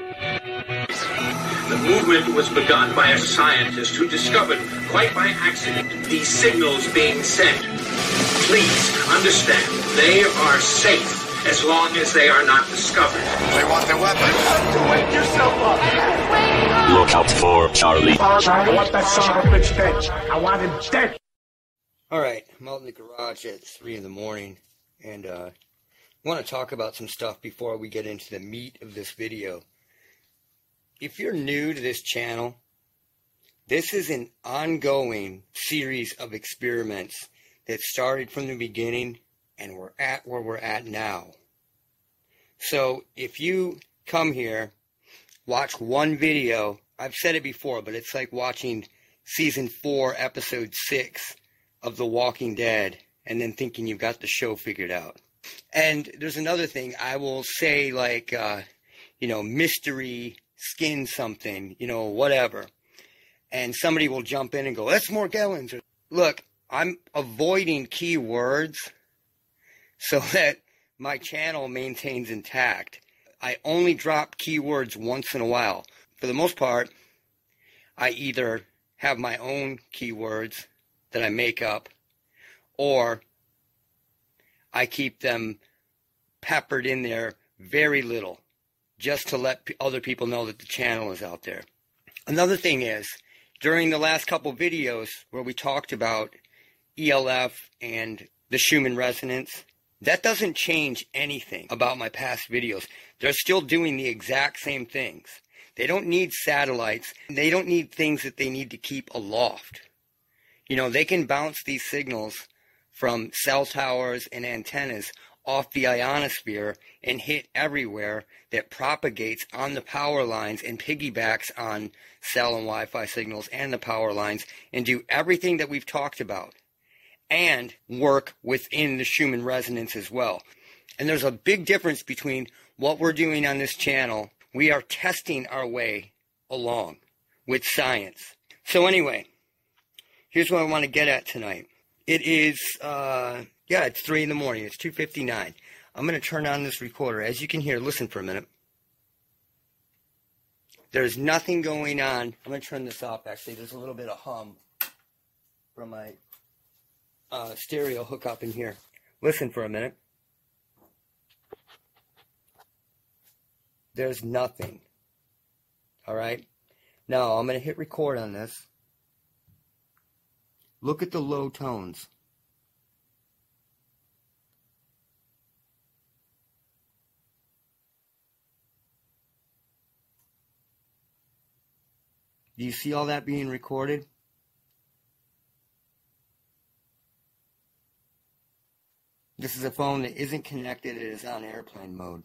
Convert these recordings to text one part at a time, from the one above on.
The movement was begun by a scientist who discovered, quite by accident, these signals being sent. Please understand, they are safe as long as they are not discovered. They want their weapons. You have to wake yourself up. Look out for Charlie. I want that son of a bitch dead. I want him dead. Alright, I'm out in the garage at 3 in the morning, and I want to talk about some stuff before we get into the meat of this video. If you're new to this channel, this is an ongoing series of experiments that started from the beginning and we're at where we're at now. So if you come here, watch one video, I've said it before, but it's like watching season 4, episode 6 of The Walking Dead and then thinking you've got the show figured out. And there's another thing, I will say like, mystery, skin something, whatever. And somebody will jump in and go, that's Morgellons. Look, I'm avoiding keywords so that my channel maintains intact. I only drop keywords once in a while. For the most part, I either have my own keywords that I make up, or I keep them peppered in there very little, just to let other people know that the channel is out there. Another thing is, during the last couple videos where we talked about ELF and the Schumann resonance, that doesn't change anything about my past videos. They're still doing the exact same things. They don't need satellites. They don't need things that they need to keep aloft. They can bounce these signals from cell towers and antennas off the ionosphere and hit everywhere that propagates on the power lines and piggybacks on cell and Wi-Fi signals and the power lines and do everything that we've talked about and work within the Schumann resonance as well. And there's a big difference between what we're doing on this channel. We are testing our way along with science. So anyway, here's what I want to get at tonight. It is, it's 3 in the morning. It's 2:59. I'm going to turn on this recorder. As you can hear, listen for a minute. There's nothing going on. I'm going to turn this off, actually. There's a little bit of hum from my stereo hookup in here. Listen for a minute. There's nothing. Alright? Now, I'm going to hit record on this. Look at the low tones. Do you see all that being recorded? This is a phone that isn't connected. It is on airplane mode.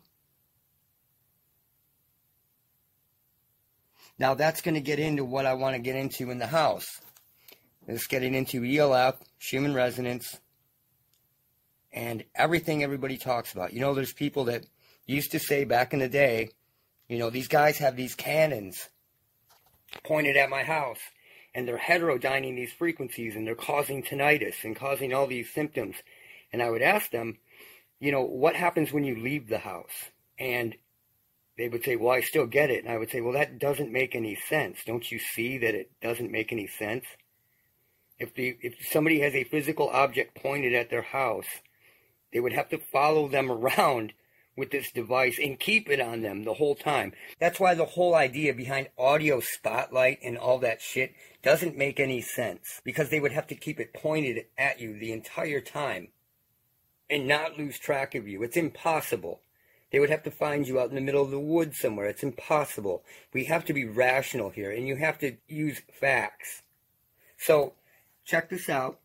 Now that's going to get into what I want to get into in the house. It's getting into ELF, Schumann resonance, and everything everybody talks about. There's people that used to say back in the day, these guys have these cannons pointed at my house, and they're heterodyning these frequencies, and they're causing tinnitus and causing all these symptoms. And I would ask them, what happens when you leave the house? And they would say, well, I still get it. And I would say, well, that doesn't make any sense. Don't you see that it doesn't make any sense? If somebody has a physical object pointed at their house, they would have to follow them around with this device and keep it on them the whole time. That's why the whole idea behind audio spotlight and all that shit doesn't make any sense. Because they would have to keep it pointed at you the entire time and not lose track of you. It's impossible. They would have to find you out in the middle of the woods somewhere. It's impossible. We have to be rational here, and you have to use facts. So, check this out.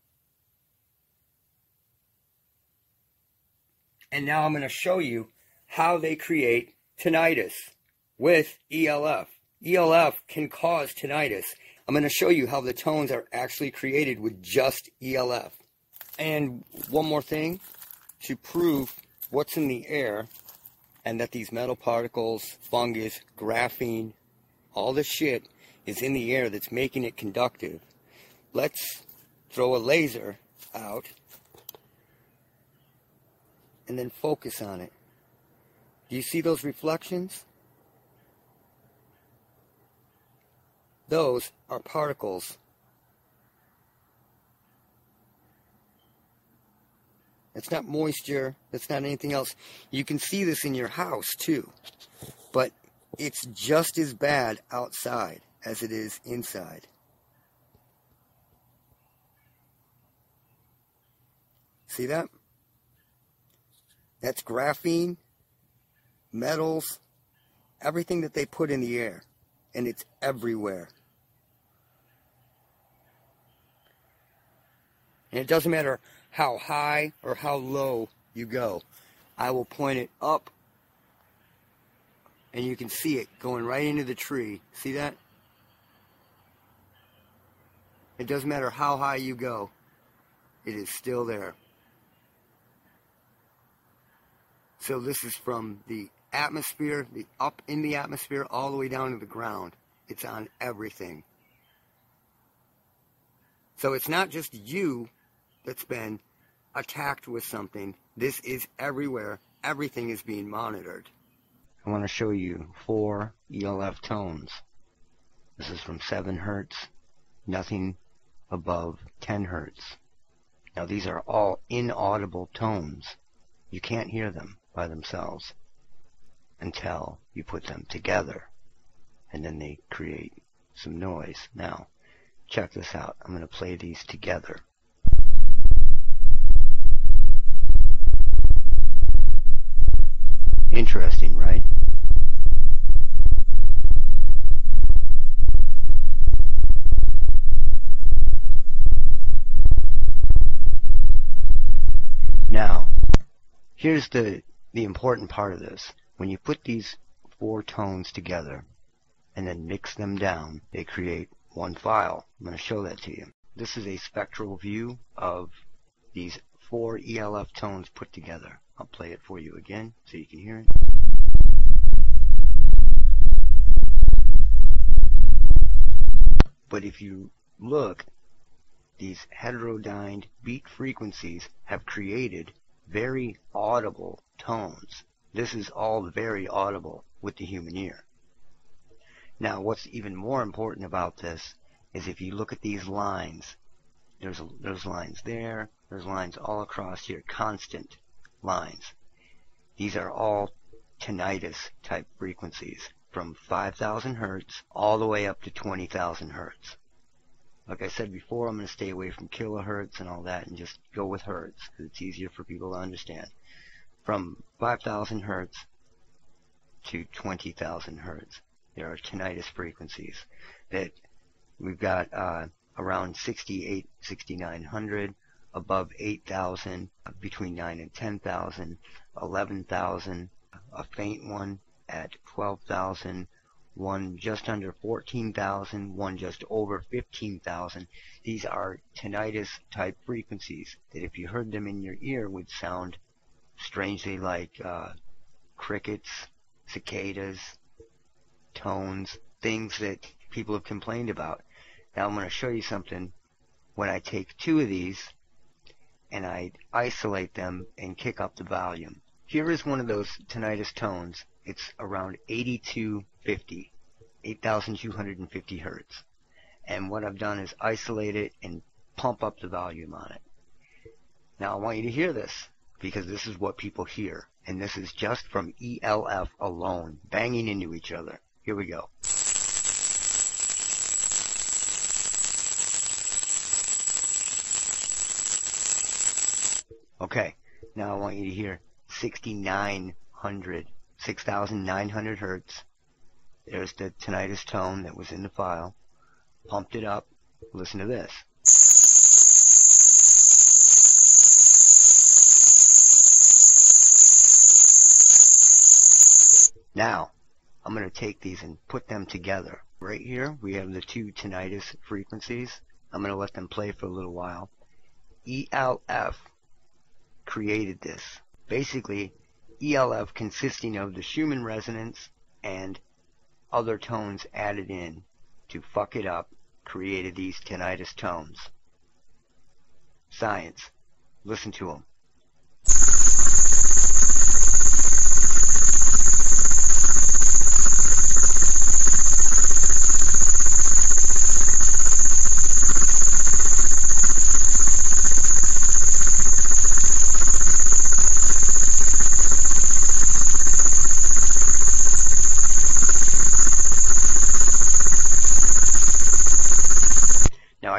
And now I'm going to show you how they create tinnitus with ELF. ELF can cause tinnitus. I'm going to show you how the tones are actually created with just ELF. And one more thing, to prove what's in the air and that these metal particles, fungus, graphene, all this shit is in the air that's making it conductive. Let's throw a laser out and then focus on it. Do you see those reflections? Those are particles. It's not moisture. It's not anything else. You can see this in your house too. But it's just as bad outside as it is inside. See that? That's graphene, metals, everything that they put in the air. And it's everywhere. And it doesn't matter how high or how low you go. I will point it up, and you can see it going right into the tree. See that? It doesn't matter how high you go. It is still there. So this is from the atmosphere, up in the atmosphere, all the way down to the ground. It's on everything. So it's not just you that's been attacked with something. This is everywhere. Everything is being monitored. I want to show you 4 ELF tones. This is from 7 hertz, nothing above 10 hertz. Now these are all inaudible tones. You can't hear them by themselves until you put them together, and then they create some noise. Now, check this out. I'm going to play these together. Interesting, right? Now, here's the important part of this. When you put these 4 tones together and then mix them down, they create one file. I'm going to show that to you. This is a spectral view of these 4 ELF tones put together. I'll play it for you again so you can hear it. But if you look, these heterodyned beat frequencies have created very audible tones. This is all very audible with the human ear. Now, what's even more important about this is if you look at these lines, there's lines there, there's lines all across here, constant lines. These are all tinnitus type frequencies from 5,000 hertz all the way up to 20,000 hertz. Like I said before, I'm going to stay away from kilohertz and all that and just go with hertz because it's easier for people to understand. From 5,000 hertz to 20,000 hertz, there are tinnitus frequencies that we've got around 68, 6,900, above 8,000, between 9 and 10,000, 11,000, a faint one at 12,000, one just under 14,000, one just over 15,000. These are tinnitus type frequencies that if you heard them in your ear would sound strangely like crickets, cicadas, tones, things that people have complained about. Now I'm going to show you something. When I take 2 of these and I isolate them and kick up the volume. Here is one of those tinnitus tones. It's around 8250, 8,250 hertz. And what I've done is isolate it and pump up the volume on it. Now I want you to hear this because this is what people hear. And this is just from ELF alone, banging into each other. Here we go. Okay, now I want you to hear 6,900 hertz. There's the tinnitus tone that was in the file. Pumped it up. Listen to this. Now, I'm going to take these and put them together. Right here, we have the 2 tinnitus frequencies. I'm going to let them play for a little while. ELF created this. Basically, ELF consisting of the Schumann resonance and other tones added in to fuck it up, created these tinnitus tones. Science. Listen to them.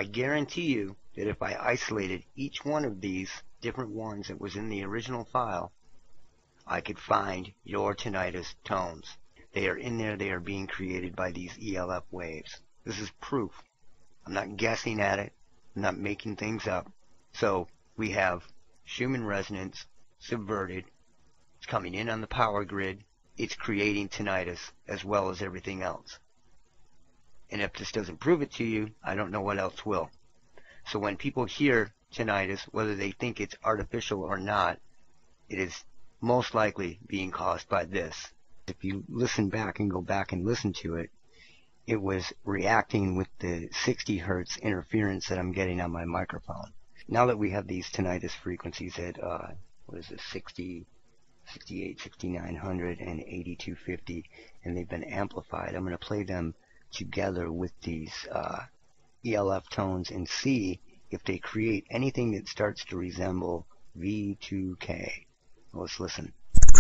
I guarantee you that if I isolated each one of these different ones that was in the original file, I could find your tinnitus tones. They are in there. They are being created by these ELF waves. This is proof. I'm not guessing at it. I'm not making things up. So we have Schumann resonance subverted. It's coming in on the power grid. It's creating tinnitus as well as everything else. And if this doesn't prove it to you, I don't know what else will. So when people hear tinnitus, whether they think it's artificial or not, it is most likely being caused by this. If you listen back and go back and listen to it, it was reacting with the 60 hertz interference that I'm getting on my microphone. Now that we have these tinnitus frequencies at, 60, 68, 6900, and 8250, and they've been amplified, I'm going to play them together with these ELF tones and see if they create anything that starts to resemble V2K. Let's listen.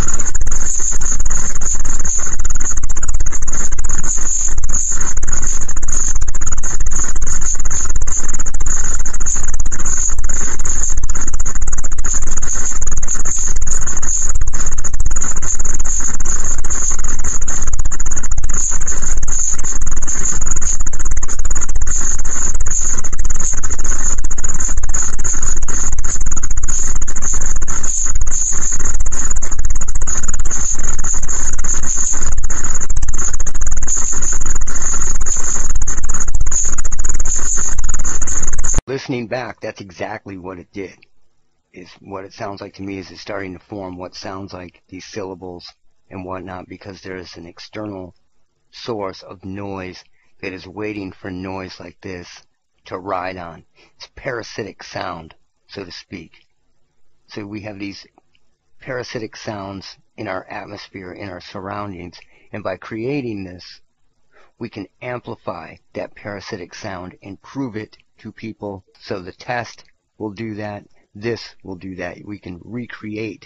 Listening back, that's exactly what it did. Is what it sounds like to me is it's starting to form what sounds like these syllables and whatnot, because there is an external source of noise that is waiting for noise like this to ride on. It's parasitic sound, so to speak. So we have these parasitic sounds in our atmosphere, in our surroundings, and by creating this, we can amplify that parasitic sound and prove it to people. So the test will do that. This will do that. We can recreate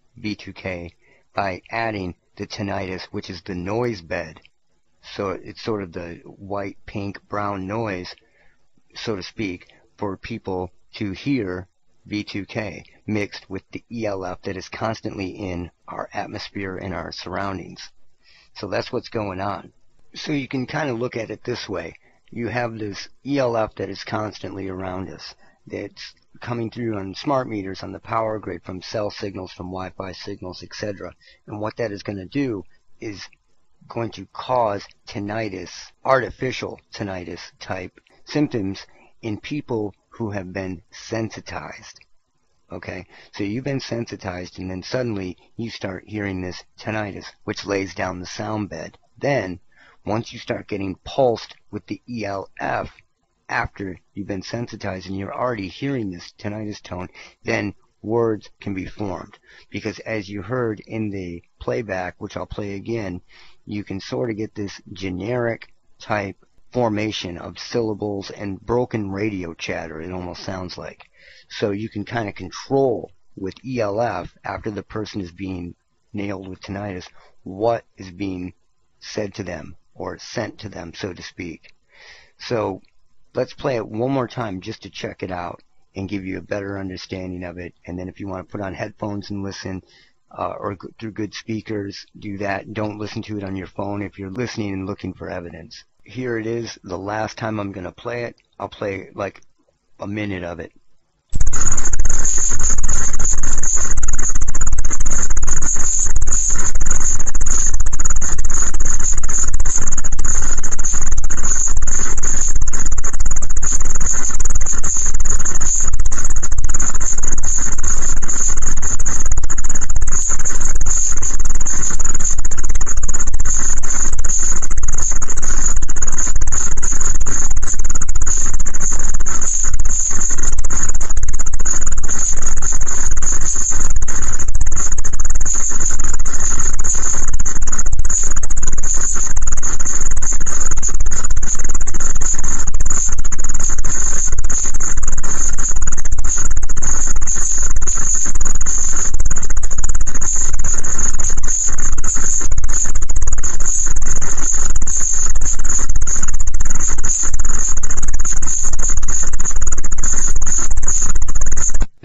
V2K by adding the tinnitus, which is the noise bed. So it's sort of the white, pink, brown noise, so to speak, for people to hear V2K mixed with the ELF that is constantly in our atmosphere and our surroundings. So that's what's going on. So you can kind of look at it this way. You have this ELF that is constantly around us, that's coming through on smart meters, on the power grid, from cell signals, from Wi-Fi signals, etc. And what that is going to do is going to cause tinnitus, artificial tinnitus type symptoms in people who have been sensitized. Okay, so you've been sensitized, and then suddenly you start hearing this tinnitus, which lays down the sound bed. Then, once you start getting pulsed with the ELF after you've been sensitized and you're already hearing this tinnitus tone, then words can be formed. Because as you heard in the playback, which I'll play again, you can sort of get this generic type formation of syllables and broken radio chatter, it almost sounds like. So you can kind of control with ELF, after the person is being nailed with tinnitus, what is being said to them or sent to them, so to speak. So let's play it one more time just to check it out and give you a better understanding of it. And then if you want to put on headphones and listen, or through good speakers, do that. Don't listen to it on your phone if you're listening and looking for evidence. Here it is, the last time I'm going to play it. I'll play like a minute of it.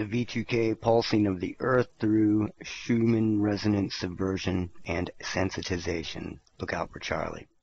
V2K pulsing of the Earth through Schumann resonance subversion and sensitization. Look out for Charlie.